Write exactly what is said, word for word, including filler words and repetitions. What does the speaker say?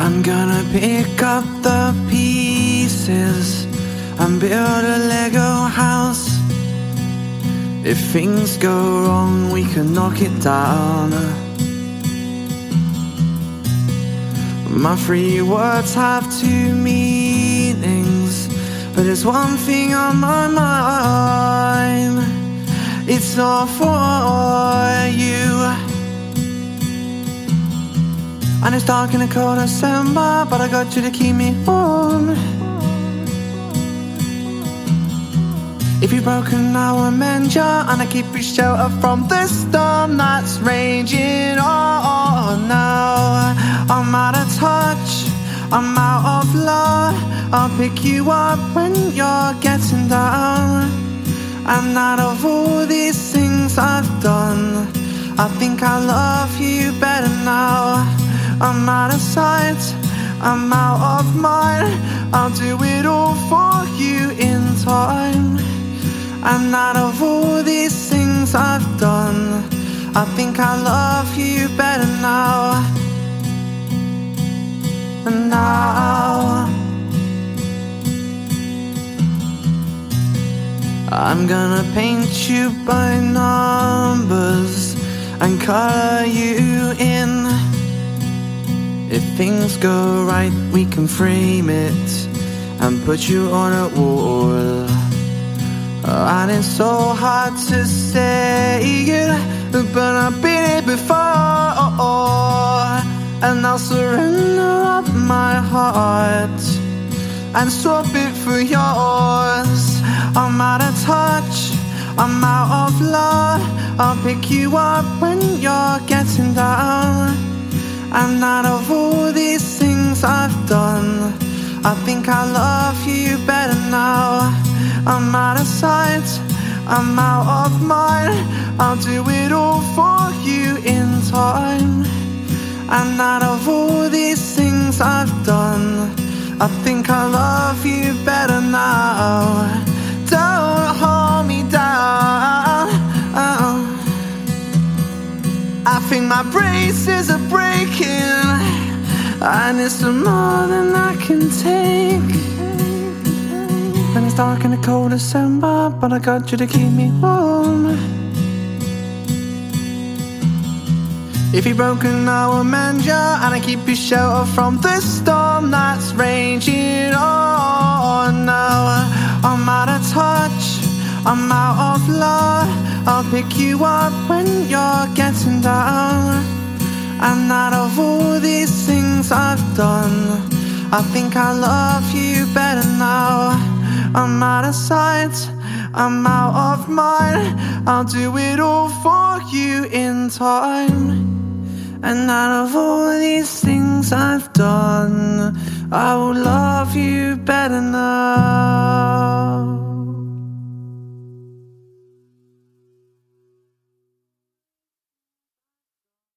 I'm gonna pick up the pieces and build a Lego house. If things go wrong, we can knock it down. My three words have two meanings, but there's one thing on my mind. It's not for you. And it's dark in the cold December, but I got you to keep me warm. If you're broken, I will mend you, and I keep you shelter from the storm that's raging on now. I'm out of touch, I'm out of love. I'll pick you up when you're getting down. And out of all these things I've done, I think I love you better now. I'm out of sight, I'm out of mind. I'll do it all for you in time. And out of all these things I've done, I think I love you better now. And now I'm gonna paint you by numbers and color you in. If things go right, we can frame it and put you on a wall. And it's so hard to say it, but I've been here before. And I'll surrender up my heart and swap it for yours. I'm out of touch, I'm out of love. I'll pick you up when you're getting down. And out of all these things I've done, I think I love you better now. I'm out of sight, I'm out of mind. I'll do it all for you in time. And out of all these things I've done, I think I love you better now. Don't hold me down. I think my braces are breaking, and it's more than I can take. And it's dark in the cold December, but I got you to keep me warm. If you're broken, I will mend you, and I keep you shelter from the storm that's raging on now. I'm out of touch, I'm out of love. I'll pick you up when you're getting down. And out of all these things I've done, I think I love you better now. I'm out of sight, I'm out of mind. I'll do it all for you in time. And out of all these things I've done, I will love you better now.